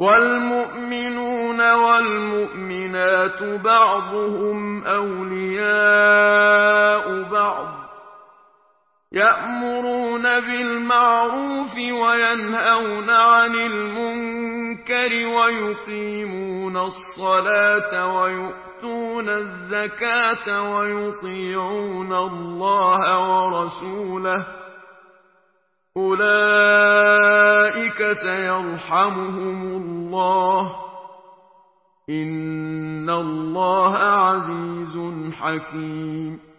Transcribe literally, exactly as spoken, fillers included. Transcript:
والمؤمنون والمؤمنات بعضهم أولياء بعض يأمرون بالمعروف وينهون عن المنكر ويقيمون الصلاة ويؤتون الزكاة ويطيعون الله ورسوله أولئك سيرحمهم الله إن الله عزيز حكيم.